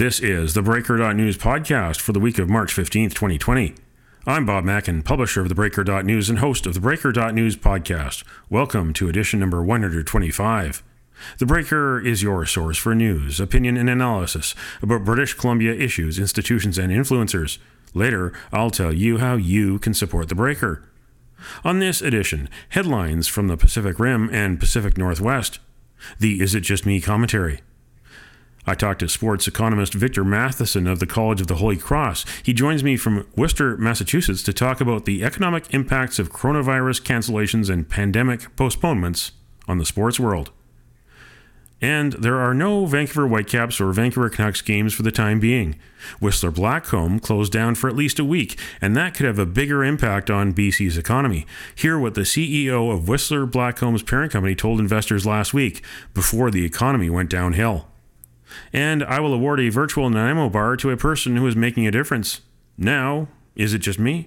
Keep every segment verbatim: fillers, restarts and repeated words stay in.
This is the Breaker.News podcast for the week of March fifteenth, twenty twenty. I'm Bob Mackin, publisher of the Breaker.News and host of the Breaker.News podcast. Welcome to edition number one hundred twenty-five. The Breaker is your source for news, opinion, and analysis about British Columbia issues, institutions, and influencers. Later, I'll tell you how you can support the Breaker. On this edition, headlines from the Pacific Rim and Pacific Northwest. The Is It Just Me commentary. I talked to sports economist Victor Matheson of the College of the Holy Cross. He joins me from Worcester, Massachusetts to talk about the economic impacts of coronavirus cancellations and pandemic postponements on the sports world. And there are no Vancouver Whitecaps or Vancouver Canucks games for the time being. Whistler Blackcomb closed down for at least a week, and that could have a bigger impact on B C's economy. Hear what the C E O of Whistler Blackcomb's parent company told investors last week, before the economy went downhill. And I will award a virtual Nanaimo bar to a person who is making a difference. Now, is it just me?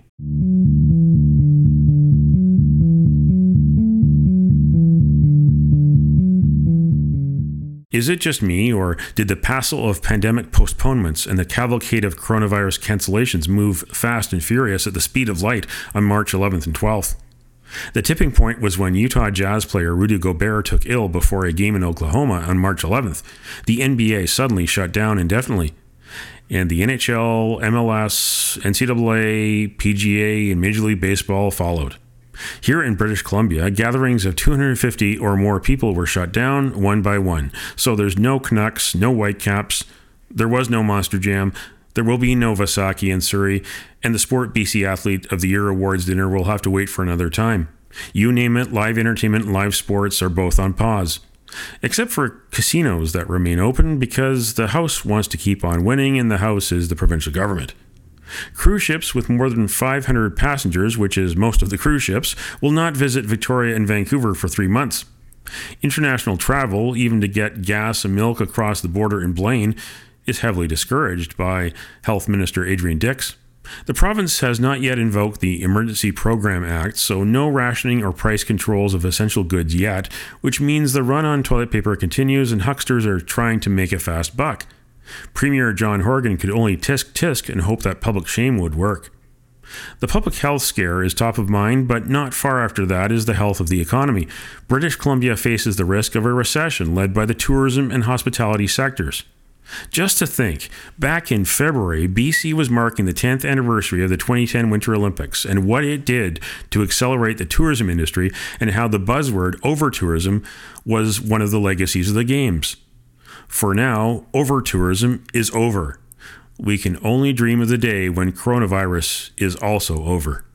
Is it just me, or did the passel of pandemic postponements and the cavalcade of coronavirus cancellations move fast and furious at the speed of light on March eleventh and twelfth? The tipping point was when Utah Jazz player Rudy Gobert took ill before a game in Oklahoma on March eleventh. The N B A suddenly shut down indefinitely, and the N H L, M L S, N C double A, P G A, and Major League Baseball followed. Here in British Columbia, gatherings of two hundred fifty or more people were shut down one by one. So there's no Canucks, no Whitecaps, there was no Monster Jam, there will be no Vasaki in Surrey, and the Sport B C Athlete of the Year Awards dinner will have to wait for another time. You name it, live entertainment and live sports are both on pause. Except for casinos that remain open because the House wants to keep on winning and the House is the provincial government. Cruise ships with more than five hundred passengers, which is most of the cruise ships, will not visit Victoria and Vancouver for three months. International travel, even to get gas and milk across the border in Blaine, is heavily discouraged by Health Minister Adrian Dix. The province has not yet invoked the Emergency Program Act, so no rationing or price controls of essential goods yet, which means the run on toilet paper continues and hucksters are trying to make a fast buck. Premier John Horgan could only tisk tisk and hope that public shame would work. The public health scare is top of mind, but not far after that is the health of the economy. British Columbia faces the risk of a recession led by the tourism and hospitality sectors. Just to think, back in February, B C was marking the tenth anniversary of the twenty ten Winter Olympics and what it did to accelerate the tourism industry and how the buzzword over-tourism was one of the legacies of the Games. For now, over-tourism is over. We can only dream of the day when coronavirus is also over.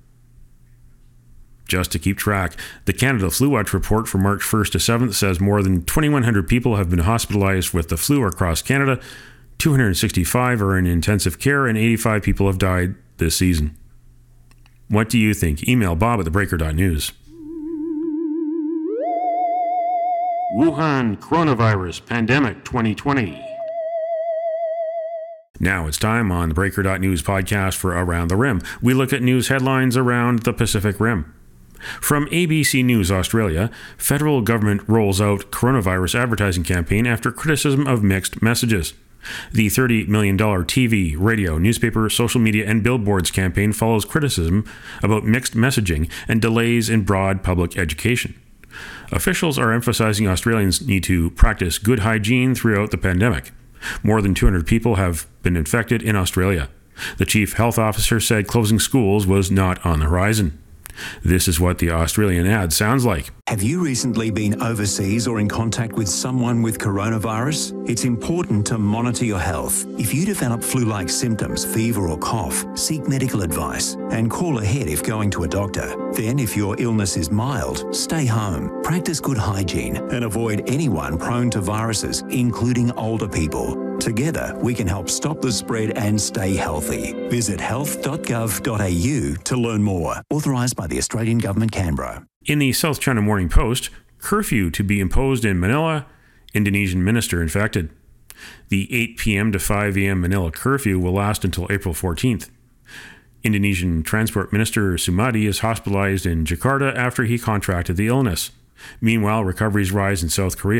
Just to keep track, the Canada Flu Watch report for March first to seventh says more than twenty-one hundred people have been hospitalized with the flu across Canada, two hundred sixty-five are in intensive care, and eighty-five people have died this season. What do you think? Email Bob at the Breaker dot news. Wuhan Coronavirus Pandemic twenty twenty. Now it's time on the Breaker dot news podcast for Around the Rim. We look at news headlines around the Pacific Rim. From A B C News Australia, federal government rolls out coronavirus advertising campaign after criticism of mixed messages. The thirty million dollars T V, radio, newspaper, social media, and billboards campaign follows criticism about mixed messaging and delays in broad public education. Officials are emphasizing Australians need to practice good hygiene throughout the pandemic. More than two hundred people have been infected in Australia. The chief health officer said closing schools was not on the horizon. This is what the Australian ad sounds like. Have you recently been overseas or in contact with someone with coronavirus? It's important to monitor your health. If you develop flu-like symptoms, fever or cough, seek medical advice and call ahead if going to a doctor. Then, if your illness is mild, stay home, practice good hygiene and avoid anyone prone to viruses, including older people. Together, we can help stop the spread and stay healthy. Visit health dot gov dot a u to learn more. Authorised by the Australian Government, Canberra. In the South China Morning Post, curfew to be imposed in Manila, Indonesian minister infected. The eight p.m. to five a.m. Manila curfew will last until April fourteenth. Indonesian Transport Minister Sumadi is hospitalized in Jakarta after he contracted the illness. Meanwhile, recoveries rise in South Korea.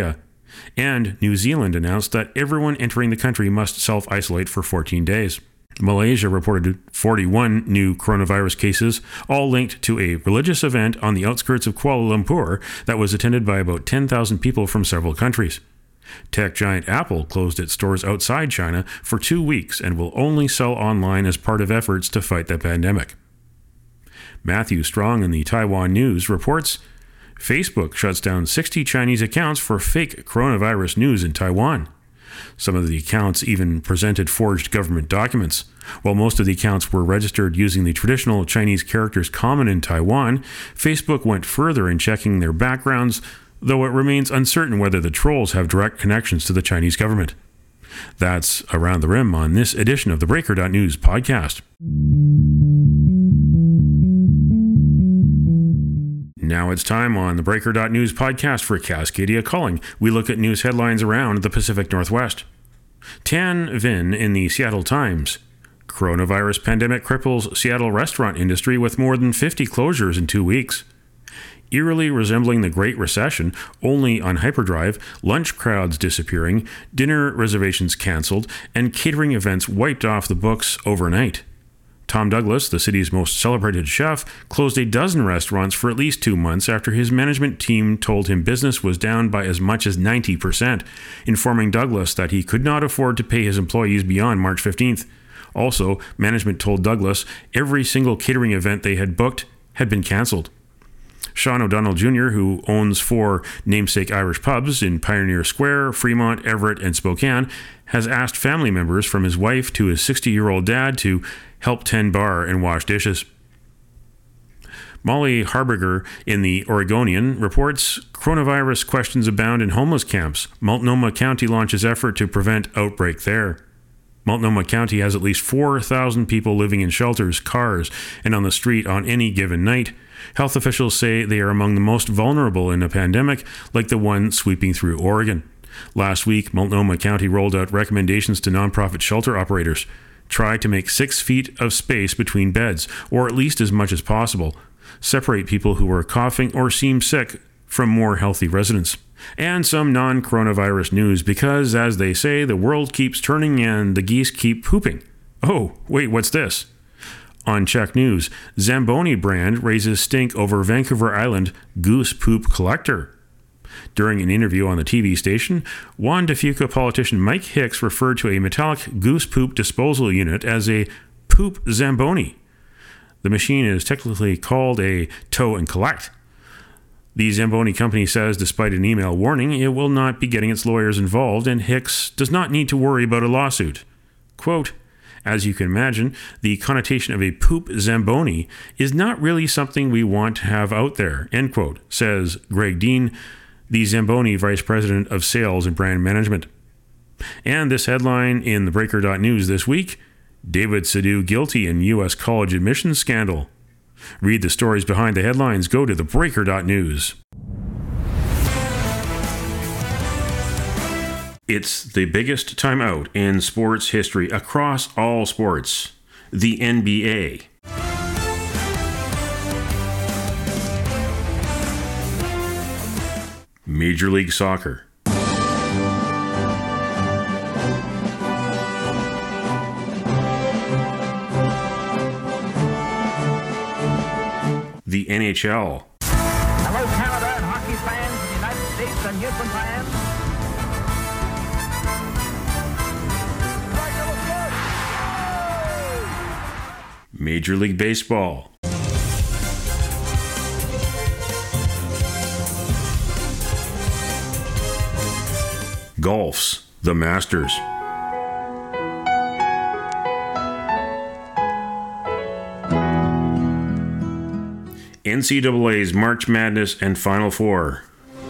And New Zealand announced that everyone entering the country must self-isolate for fourteen days. Malaysia reported forty-one new coronavirus cases, all linked to a religious event on the outskirts of Kuala Lumpur that was attended by about ten thousand people from several countries. Tech giant Apple closed its stores outside China for two weeks and will only sell online as part of efforts to fight the pandemic. Matthew Strong in the Taiwan News reports Facebook shuts down sixty Chinese accounts for fake coronavirus news in Taiwan. Some of the accounts even presented forged government documents. While most of the accounts were registered using the traditional Chinese characters common in Taiwan, Facebook went further in checking their backgrounds, though it remains uncertain whether the trolls have direct connections to the Chinese government. That's Around the Rim on this edition of the Breaker dot News podcast. Now it's time on the Breaker dot News podcast for Cascadia Calling. We look at news headlines around the Pacific Northwest. Tan Vinh in the Seattle Times. Coronavirus pandemic cripples Seattle restaurant industry with more than fifty closures in two weeks. Eerily resembling the Great Recession, only on hyperdrive, lunch crowds disappearing, dinner reservations canceled, and catering events wiped off the books overnight. Tom Douglas, the city's most celebrated chef, closed a dozen restaurants for at least two months after his management team told him business was down by as much as ninety percent, informing Douglas that he could not afford to pay his employees beyond March fifteenth. Also, management told Douglas every single catering event they had booked had been canceled. Sean O'Donnell Junior, who owns four namesake Irish pubs in Pioneer Square, Fremont, Everett, and Spokane, has asked family members from his wife to his sixty-year-old dad to help tend bar and wash dishes. Molly Harbiger in the Oregonian reports coronavirus questions abound in homeless camps. Multnomah County launches effort to prevent outbreak there. Multnomah County has at least four thousand people living in shelters, cars, and on the street on any given night. Health officials say they are among the most vulnerable in a pandemic like the one sweeping through Oregon. Last week, Multnomah County rolled out recommendations to nonprofit shelter operators. Try to make six feet of space between beds, or at least as much as possible. Separate people who are coughing or seem sick from more healthy residents. And some non-coronavirus news because, as they say, the world keeps turning and the geese keep pooping. Oh, wait, what's this? On Czech News, Zamboni brand raises stink over Vancouver Island goose poop collector. During an interview on the T V station, Juan de Fuca politician Mike Hicks referred to a metallic goose poop disposal unit as a poop Zamboni. The machine is technically called a tow and collect. The Zamboni company says, despite an email warning, it will not be getting its lawyers involved, and Hicks does not need to worry about a lawsuit. Quote, as you can imagine, the connotation of a poop Zamboni is not really something we want to have out there, end quote, says Greg Dean, the Zamboni Vice President of Sales and Brand Management. And this headline in the Breaker dot News this week, David Sadu guilty in U S college admissions scandal. Read the stories behind the headlines. Go to the Breaker dot News. It's the biggest timeout in sports history across all sports. The N B A. Major League Soccer. The N H L. Hello, Canada and hockey fans, the United States and Newfoundland. Major League Baseball. Golf's The Masters. N C double A's March Madness and Final Four.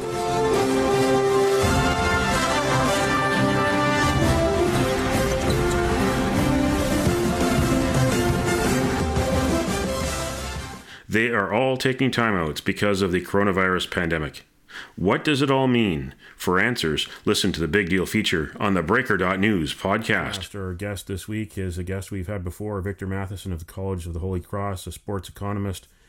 They are all taking timeouts because of the coronavirus pandemic. What does it all mean? For answers, listen to the Big Deal feature on the Breaker dot News podcast. Our guest this week is a guest we've had before, Victor Matheson of the College of the Holy Cross, a sports economist,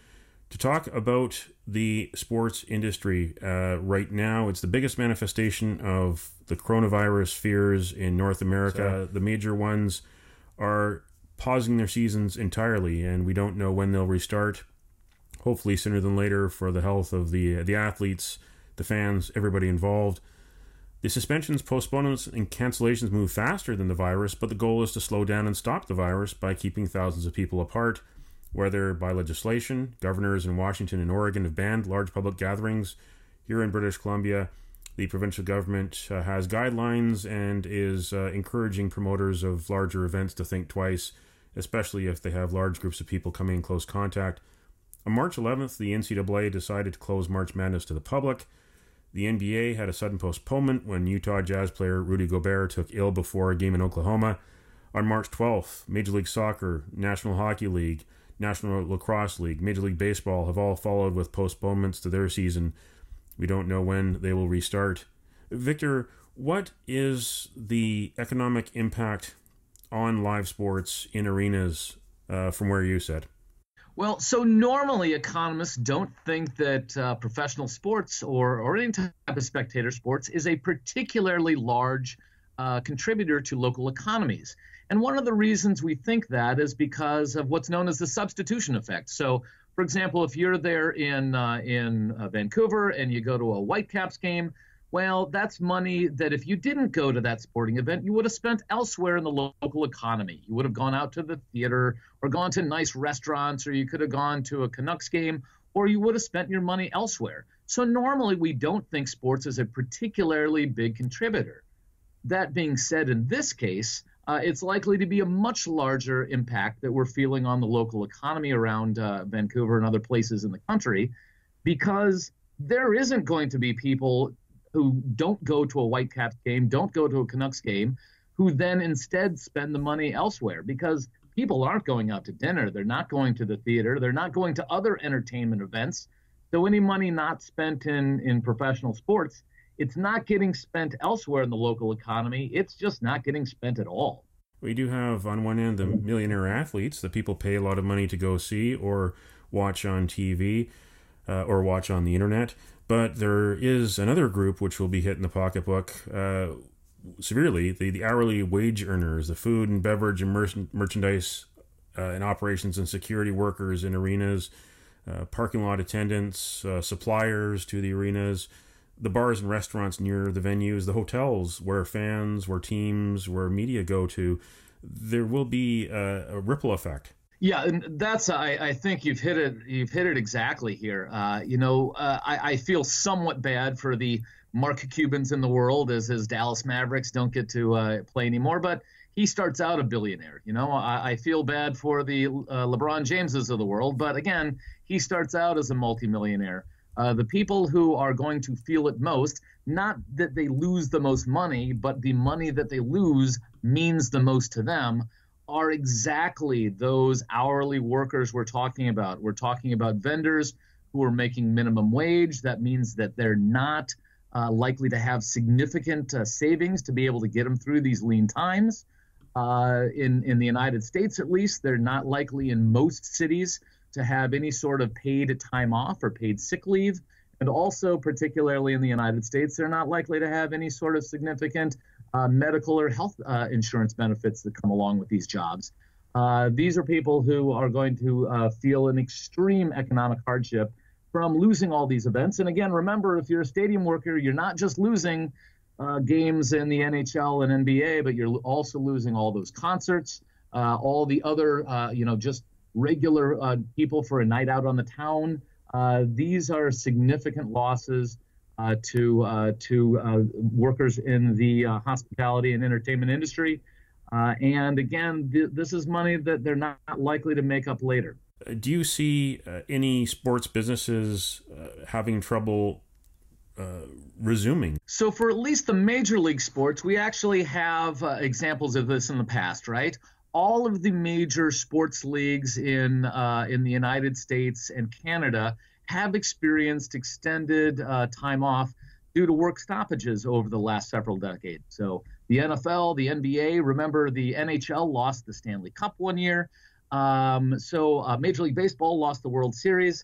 To talk about the sports industry uh, right now, it's the biggest manifestation of the coronavirus fears in North America. So, the major ones are pausing their seasons entirely, and we don't know when they'll restart. Hopefully sooner than later for the health of the the athletes, the fans, everybody involved. The suspensions, postponements, and cancellations move faster than the virus, but the goal is to slow down and stop the virus by keeping thousands of people apart. Whether by legislation, governors in Washington and Oregon have banned large public gatherings. Here in British Columbia, the provincial government uh, has guidelines and is uh, encouraging promoters of larger events to think twice, especially if they have large groups of people coming in close contact. On March eleventh, the N C double A decided to close March Madness to the public. The N B A had a sudden postponement when Utah Jazz player Rudy Gobert took ill before a game in Oklahoma. On March twelfth, Major League Soccer, National Hockey League, National Lacrosse League, Major League Baseball have all followed with postponements to their season. We don't know when they will restart. Victor, what is the economic impact on live sports in arenas uh, from where you sit? Well, so normally economists don't think that uh, professional sports or, or any type of spectator sports is a particularly large uh, contributor to local economies. And one of the reasons we think that is because of what's known as the substitution effect. So, for example, if you're there in uh, in uh, Vancouver and you go to a Whitecaps game, well, that's money that if you didn't go to that sporting event, you would have spent elsewhere in the lo- local economy. You would have gone out to the theater or gone to nice restaurants, or you could have gone to a Canucks game, or you would have spent your money elsewhere. So normally we don't think sports is a particularly big contributor. That being said, in this case, uh, it's likely to be a much larger impact that we're feeling on the local economy around uh, Vancouver and other places in the country, because there isn't going to be people who don't go to a Whitecaps game, don't go to a Canucks game, who then instead spend the money elsewhere, because people aren't going out to dinner. They're not going to the theater. They're not going to other entertainment events. So any money not spent in, in professional sports, it's not getting spent elsewhere in the local economy. It's just not getting spent at all. We do have, on one end, the millionaire athletes that people pay a lot of money to go see or watch on T V uh, or watch on the internet. But there is another group which will be hit in the pocketbook uh, severely, the, the hourly wage earners, the food and beverage and mer- merchandise uh, and operations and security workers in arenas, uh, parking lot attendants, uh, suppliers to the arenas, the bars and restaurants near the venues, the hotels where fans, where teams, where media go to. There will be a, a ripple effect. Yeah, and that's I, I think you've hit it. You've hit it exactly here. Uh, you know, uh, I, I feel somewhat bad for the Mark Cubans in the world, as his Dallas Mavericks don't get to uh, play anymore. But he starts out a billionaire. You know, I, I feel bad for the uh, LeBron Jameses of the world, but again, he starts out as a multimillionaire. Uh, the people who are going to feel it most, not that they lose the most money, but the money that they lose means the most to them, are exactly those hourly workers we're talking about. We're talking about vendors who are making minimum wage. That means that they're not uh, likely to have significant uh, savings to be able to get them through these lean times. Uh, in, in the United States, at least, they're not likely in most cities to have any sort of paid time off or paid sick leave. And also, particularly in the United States, they're not likely to have any sort of significant uh, medical or health uh, insurance benefits that come along with these jobs. Uh, these are people who are going to uh, feel an extreme economic hardship from losing all these events. And again, remember, if you're a stadium worker, you're not just losing uh, games in the N H L and N B A, but you're also losing all those concerts, uh, all the other, uh, you know, just regular uh, people for a night out on the town. Uh, these are significant losses uh, to uh, to uh, workers in the uh, hospitality and entertainment industry. Uh, and again, th- this is money that they're not likely to make up later. Do you see uh, any sports businesses uh, having trouble uh, resuming? So for at least the major league sports, we actually have uh, examples of this in the past, right? All of the major sports leagues in uh, in the United States and Canada have experienced extended uh, time off due to work stoppages over the last several decades. So the N F L, the N B A, remember the N H L lost the Stanley Cup one year. Um, so uh, Major League Baseball lost the World Series.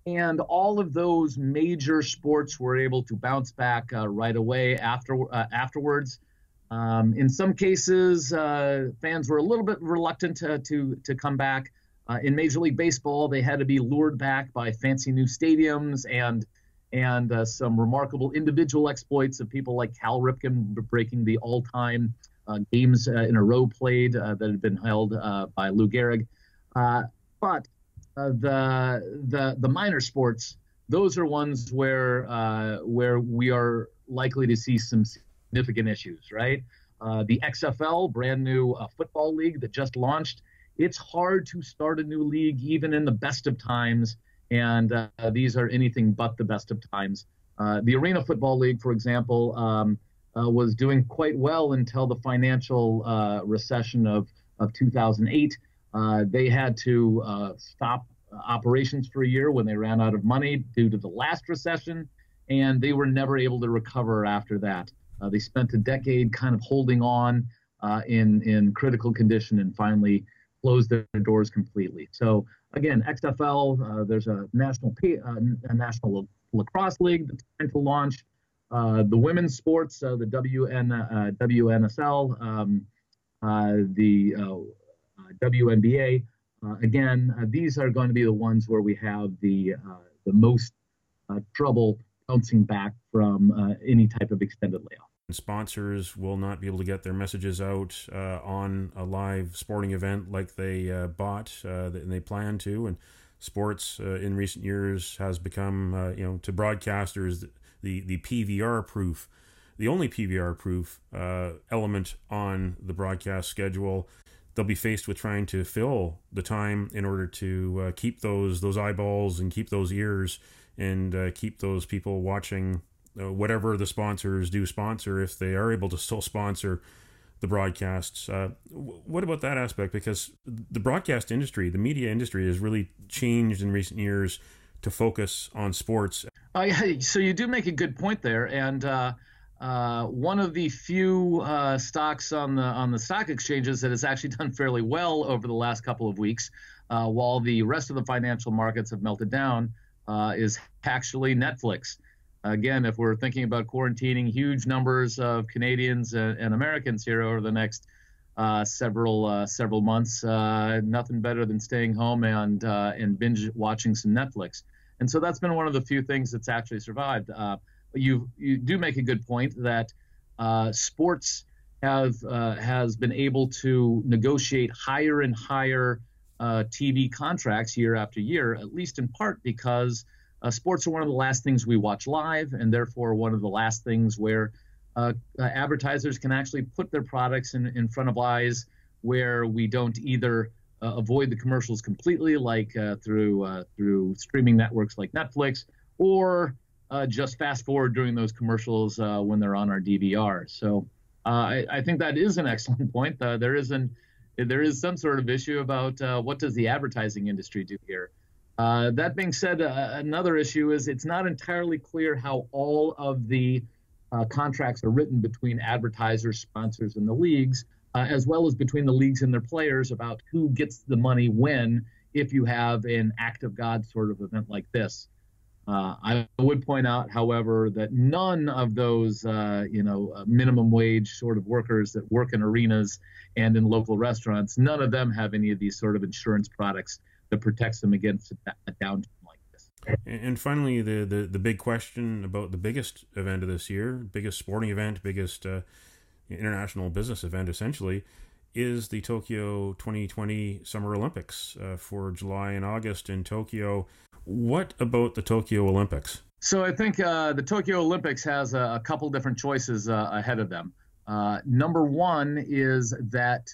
And all of those major sports were able to bounce back uh, right away after uh, afterwards. Um, in some cases, uh, fans were a little bit reluctant to to, to come back. Uh, in Major League Baseball, they had to be lured back by fancy new stadiums and and uh, some remarkable individual exploits of people like Cal Ripken breaking the all-time uh, games uh, in a row played uh, that had been held uh, by Lou Gehrig. Uh, but uh, the the the minor sports, those are ones where uh, where we are likely to see some significant issues, right? Uh, the X F L, brand new uh, football league that just launched. It's hard to start a new league even in the best of times, and uh, these are anything but the best of times. Uh, the Arena Football League, for example, um, uh, was doing quite well until the financial uh, recession of, of two thousand eight. Uh, they had to uh, stop operations for a year when they ran out of money due to the last recession, and they were never able to recover after that. Uh, they spent a decade kind of holding on uh, in, in critical condition and finally closed their doors completely. So again, X F L, uh, there's a national P, uh, a national lacrosse league that's trying to launch. Uh, the women's sports, uh, the W N, uh, W N S L, um, uh, the uh, uh, W N B A. Uh, again, uh, these are going to be the ones where we have the uh, the most uh, trouble bouncing back from uh, any type of extended layoff. Sponsors will not be able to get their messages out uh, on a live sporting event like they uh, bought uh, and they plan to. And sports uh, in recent years has become, uh, you know, to broadcasters, the, the P V R proof, the only P V R proof uh, element on the broadcast schedule. They'll be faced with trying to fill the time in order to uh, keep those those eyeballs and keep those ears and uh, keep those people watching uh, whatever the sponsors do sponsor, if they are able to still sponsor the broadcasts. Uh, w- what about that aspect? Because the broadcast industry, the media industry, has really changed in recent years to focus on sports. Uh, yeah, so you do make a good point there, and uh, uh, one of the few uh, stocks on the on the stock exchanges that has actually done fairly well over the last couple of weeks, uh, while the rest of the financial markets have melted down, uh, is actually Netflix. Again, if we're thinking about quarantining huge numbers of Canadians and, and Americans here over the next uh, several uh, several months, uh, nothing better than staying home and uh, and binge watching some Netflix. And so that's been one of the few things that's actually survived. Uh, you you do make a good point that uh, sports have uh, has been able to negotiate higher and higher uh, T V contracts year after year, at least in part because Uh, sports are one of the last things we watch live, and therefore one of the last things where uh, uh, advertisers can actually put their products in, in front of eyes where we don't either uh, avoid the commercials completely, like uh, through uh, through streaming networks like Netflix, or uh, just fast forward during those commercials uh, when they're on our D V Rs. So uh, I, I think that is an excellent point. Uh, there is an there is some sort of issue about uh, what does the advertising industry do here. Uh, that being said, uh, another issue is it's not entirely clear how all of the uh, contracts are written between advertisers, sponsors, and the leagues, uh, as well as between the leagues and their players about who gets the money when, if you have an act of God sort of event like this. Uh, I would point out, however, that none of those, uh, you know, uh, minimum wage sort of workers that work in arenas and in local restaurants, none of them have any of these sort of insurance products that protects them against a downturn like this. And finally, the, the, the big question about the biggest event of this year, biggest sporting event, biggest uh, international business event, essentially, is the Tokyo twenty twenty Summer Olympics uh, for July and August in Tokyo. What about the Tokyo Olympics? So I think uh, the Tokyo Olympics has a, a couple different choices uh, ahead of them. Uh, number one is that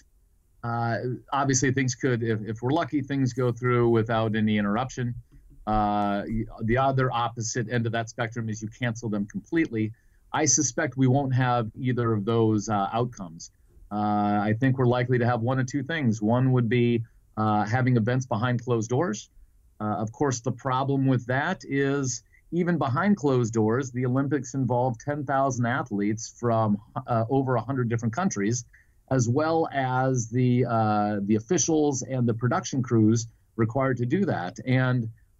Uh, obviously, things could, if, if we're lucky, things go through without any interruption. Uh, the other opposite end of that spectrum is you cancel them completely. I suspect we won't have either of those uh, outcomes. Uh, I think we're likely to have one of two things. One would be uh, having events behind closed doors. Uh, of course, the problem with that is even behind closed doors, the Olympics involve ten thousand athletes from uh, over one hundred different countries, as well as the uh, the officials and the production crews required to do that. And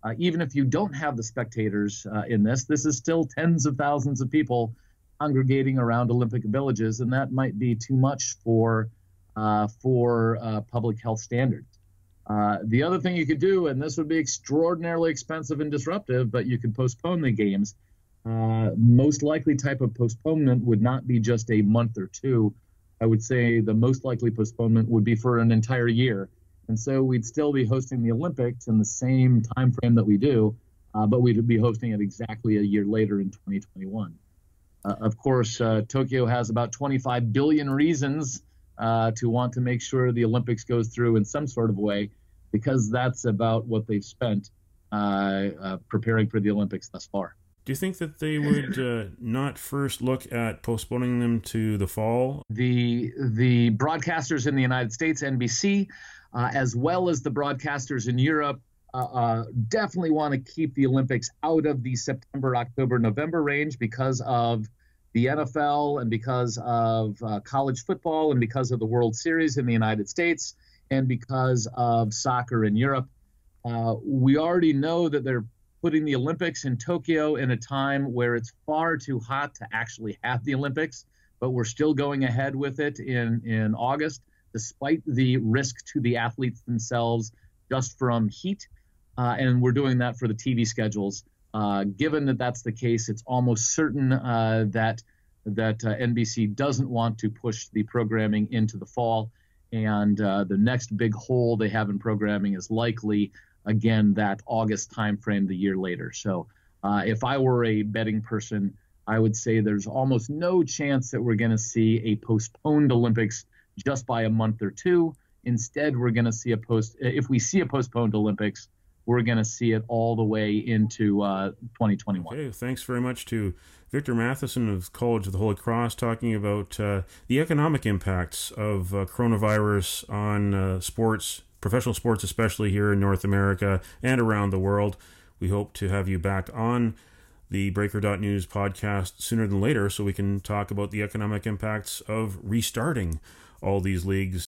Uh, even if you don't have the spectators uh, in this, this is still tens of thousands of people congregating around Olympic villages, and that might be too much for uh, for uh, public health standards. Uh, the other thing you could do, and this would be extraordinarily expensive and disruptive, but you could postpone the games. Uh, most likely type of postponement would not be just a month or two. I would say the most likely postponement would be for an entire year. And so we'd still be hosting the Olympics in the same time frame that we do, uh, but we'd be hosting it exactly a year later in twenty twenty-one. Uh, of course, uh, Tokyo has about twenty-five billion reasons uh, to want to make sure the Olympics goes through in some sort of way, because that's about what they've spent uh, uh, preparing for the Olympics thus far. Do you think that they would uh, not first look at postponing them to the fall? The the broadcasters in the United States, N B C, uh, as well as the broadcasters in Europe, uh, uh, definitely want to keep the Olympics out of the September, October, November range because of the N F L and because of uh, college football and because of the World Series in the United States and because of soccer in Europe. Uh, we already know that they're putting the Olympics in Tokyo in a time where it's far too hot to actually have the Olympics, but we're still going ahead with it in, in August, despite the risk to the athletes themselves just from heat. Uh, and we're doing that for the T V schedules. Uh, given that that's the case, it's almost certain uh, that that uh, N B C doesn't want to push the programming into the fall. And uh, the next big hole they have in programming is likely, again, that August timeframe the year later. So uh, if I were a betting person, I would say there's almost no chance that we're going to see a postponed Olympics just by a month or two. Instead, we're going to see a post. If we see a postponed Olympics, we're going to see it all the way into uh, twenty twenty-one. Okay, thanks very much to Victor Matheson of College of the Holy Cross talking about uh, the economic impacts of uh, coronavirus on uh, sports, professional sports, especially here in North America and around the world. We hope to have you back on the Breaker dot News podcast sooner than later so we can talk about the economic impacts of restarting all these leagues.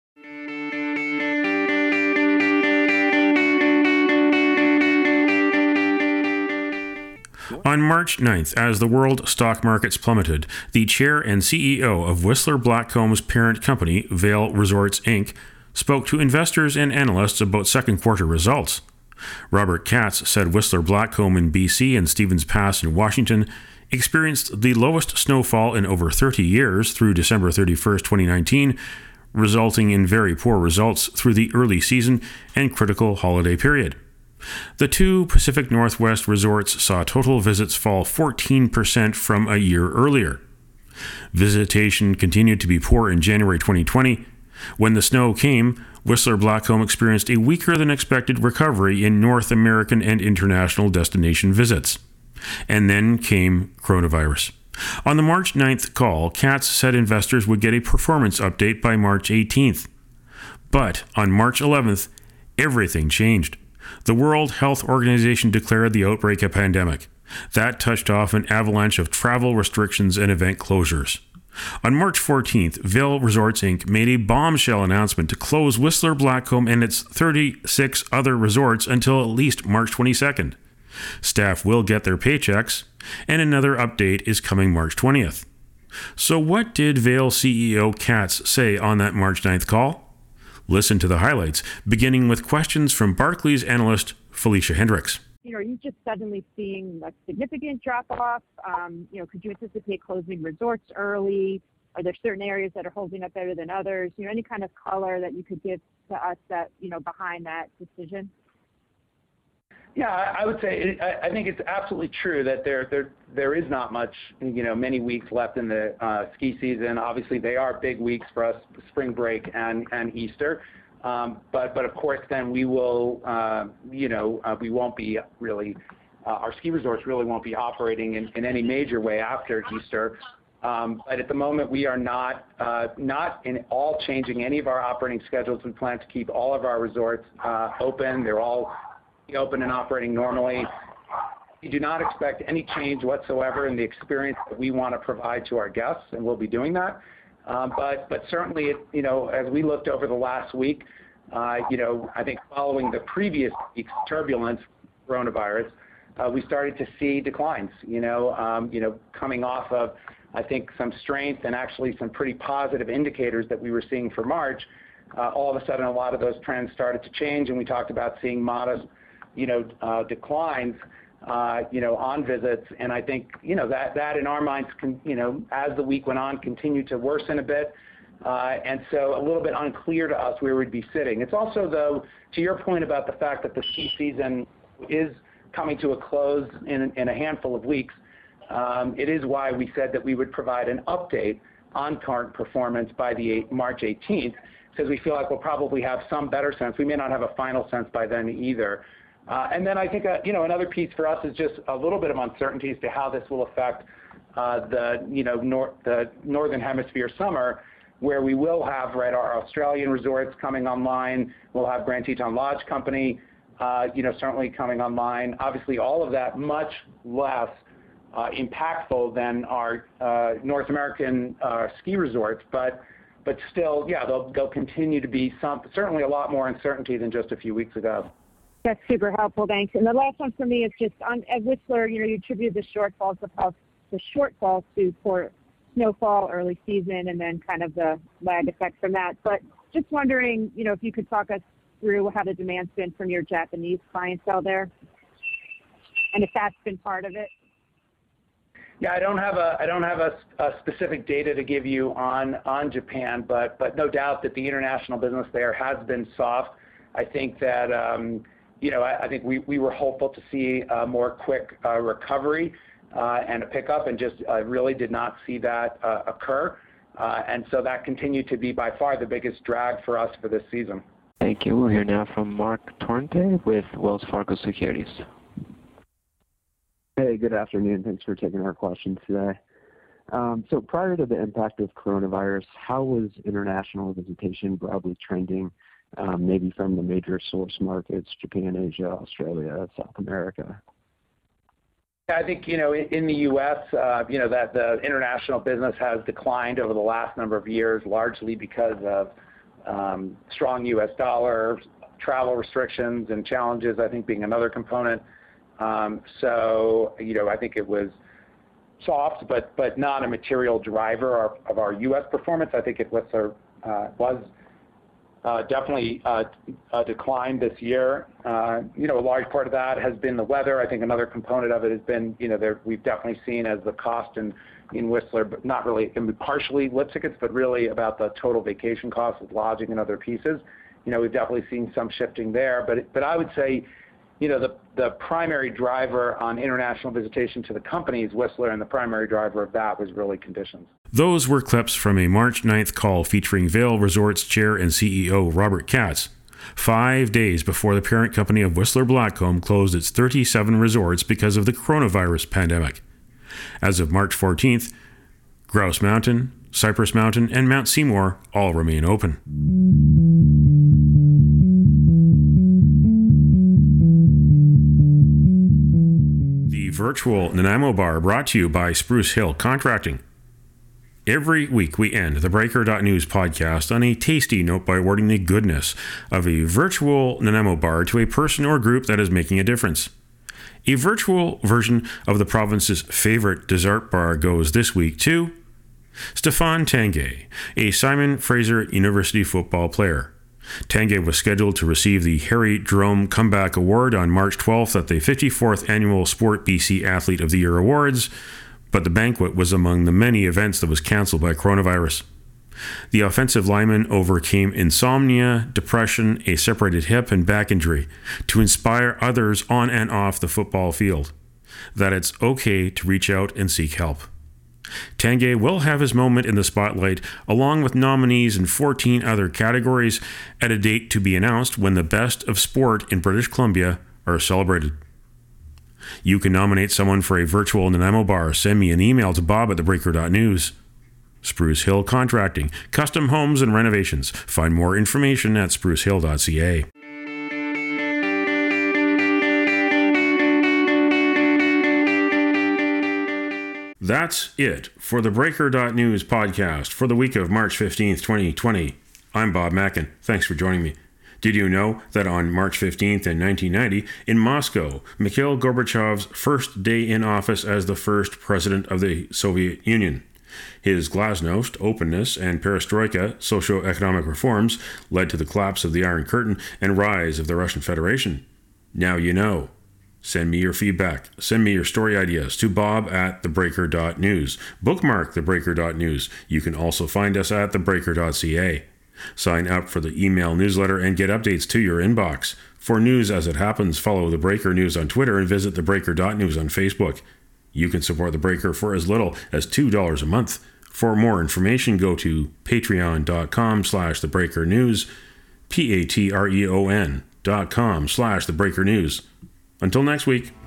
On March ninth, as the world stock markets plummeted, the chair and C E O of Whistler Blackcomb's parent company, Vail Resorts Incorporated, spoke to investors and analysts about second quarter results. Robert Katz said Whistler Blackcomb in B C and Stevens Pass in Washington experienced the lowest snowfall in over thirty years through December thirty-first, twenty nineteen, resulting in very poor results through the early season and critical holiday period. The two Pacific Northwest resorts saw total visits fall fourteen percent from a year earlier. Visitation continued to be poor in January twenty twenty. When the snow came, Whistler Blackcomb experienced a weaker than expected recovery in North American and international destination visits. And then came coronavirus. On the March ninth call, Katz said investors would get a performance update by March eighteenth. But on March eleventh, everything changed. The World Health Organization declared the outbreak a pandemic. That touched off an avalanche of travel restrictions and event closures. On March fourteenth, Vail Resorts Incorporated made a bombshell announcement to close Whistler Blackcomb and its thirty-six other resorts until at least March twenty-second. Staff will get their paychecks, and another update is coming March twentieth. So what did Vail C E O Katz say on that March ninth call? Listen to the highlights, beginning with questions from Barclays analyst Felicia Hendricks. You know, are you just suddenly seeing a significant drop-off? Um, you know, could you anticipate closing resorts early? Are there certain areas that are holding up better than others? You know, any kind of color that you could give to us that, you know, behind that decision? Yeah, I would say I, I think it's absolutely true that there there there is not much, you know, many weeks left in the uh, ski season. Obviously, they are big weeks for us, spring break and and Easter. Um, but but of course, then we will, uh, you know, uh, we won't be really, uh, our ski resorts really won't be operating in, in any major way after Easter. Um, but at the moment, we are not uh, not in all changing any of our operating schedules. We plan to keep all of our resorts uh, open. They're all open and operating normally. We do not expect any change whatsoever in the experience that we want to provide to our guests, and we'll be doing that. Um, but but certainly, you know, as we looked over the last week, uh, you know, I think following the previous week's turbulence coronavirus, uh, we started to see declines, you know, um, you know, coming off of, I think, some strength and actually some pretty positive indicators that we were seeing for March. Uh, all of a sudden, a lot of those trends started to change, and we talked about seeing modest, you know, uh, declines, uh, you know, on visits. And I think, you know, that, that in our minds, can, you know, as the week went on, continued to worsen a bit. Uh, and so a little bit unclear to us where we'd be sitting. It's also, though, to your point about the fact that the ski season is coming to a close in, in a handful of weeks, um, it is why we said that we would provide an update on current performance by the March eighteenth, because we feel like we'll probably have some better sense. We may not have a final sense by then either. Uh, and then I think, uh, you know, another piece for us is just a little bit of uncertainty as to how this will affect uh, the, you know, nor- the Northern Hemisphere summer, where we will have, right, our Australian resorts coming online. We'll have Grand Teton Lodge Company, uh, you know, certainly coming online. Obviously, all of that much less uh, impactful than our uh, North American uh, ski resorts, but but still, yeah, they'll, they'll continue to be some, certainly a lot more uncertainty than just a few weeks ago. That's super helpful, thanks. And the last one for me is just on at Whistler, you know, you attribute the shortfalls, the, the shortfalls to poor snowfall, early season, and then kind of the lag effect from that. But just wondering, you know, if you could talk us through how the demand's been from your Japanese clientele there, and if that's been part of it. Yeah, I don't have a I don't have a, a specific data to give you on on Japan, but but no doubt that the international business there has been soft. I think that um, you know I, I think we, we were hopeful to see a more quick uh, recovery uh, and a pickup, and just uh, really did not see that uh, occur, uh, and so that continued to be by far the biggest drag for us for this season. Thank you. We'll hear now from Mark Torrente with Wells Fargo Securities. Hey, good afternoon. Thanks for taking our questions today. Um, so prior to the impact of coronavirus, how was international visitation broadly trending, um, maybe from the major source markets, Japan, Asia, Australia, South America? I think, you know, in, in the U S, uh, you know, that the international business has declined over the last number of years, largely because of um, strong U S dollar, travel restrictions and challenges, I think, being another component. Um, so, you know, I think it was soft, but but not a material driver of, of our U S performance. I think it was, uh, was uh, definitely uh, a decline this year. Uh, you know, a large part of that has been the weather. I think another component of it has been, you know, there, we've definitely seen as the cost in, in Whistler, but not really, it can be partially lift tickets, but really about the total vacation costs with lodging and other pieces. You know, we've definitely seen some shifting there, but but I would say, you know, the, the primary driver on international visitation to the company is Whistler, and the primary driver of that was really conditions. Those were clips from a March ninth call featuring Vail Resorts Chair and C E O Robert Katz, five days before the parent company of Whistler Blackcomb closed its thirty-seven resorts because of the coronavirus pandemic. As of March fourteenth, Grouse Mountain, Cypress Mountain, and Mount Seymour all remain open. Virtual Nanaimo Bar brought to you by Spruce Hill Contracting. Every week we end the Breaker dot News podcast on a tasty note by awarding the goodness of a virtual Nanaimo bar to a person or group that is making a difference. A virtual version of the province's favorite dessert bar goes this week to Stéphane Tanguay, a Simon Fraser University football player. Tanguay was scheduled to receive the Harry Jerome Comeback Award on March twelfth at the fifty-fourth Annual Sport B C Athlete of the Year Awards, but the banquet was among the many events that was cancelled by coronavirus. The offensive lineman overcame insomnia, depression, a separated hip, and back injury to inspire others on and off the football field that it's okay to reach out and seek help. Tanguay will have his moment in the spotlight, along with nominees in fourteen other categories, at a date to be announced when the best of sport in British Columbia are celebrated. You can nominate someone for a virtual Nanaimo bar. Send me an email to bob at the breaker dot news. Spruce Hill Contracting, custom homes and renovations. Find more information at spruce hill dot c a. That's it for the Breaker dot News podcast for the week of March fifteenth, twenty twenty. I'm Bob Mackin. Thanks for joining me. Did you know that on March fifteenth in nineteen ninety, in Moscow, Mikhail Gorbachev's first day in office as the first president of the Soviet Union? His glasnost, openness, and perestroika socio-economic reforms led to the collapse of the Iron Curtain and rise of the Russian Federation. Now you know. Send me your feedback. Send me your story ideas to bob at thebreaker dot news. Bookmark thebreaker dot news. You can also find us at thebreaker dot c a. Sign up for the email newsletter and get updates to your inbox. For news as it happens, follow The Breaker News on Twitter and visit thebreaker dot news on Facebook. You can support The Breaker for as little as two dollars a month. For more information, go to patreon dot com slash thebreakernews, P A T R E O N dot com slash thebreakernews. Until next week.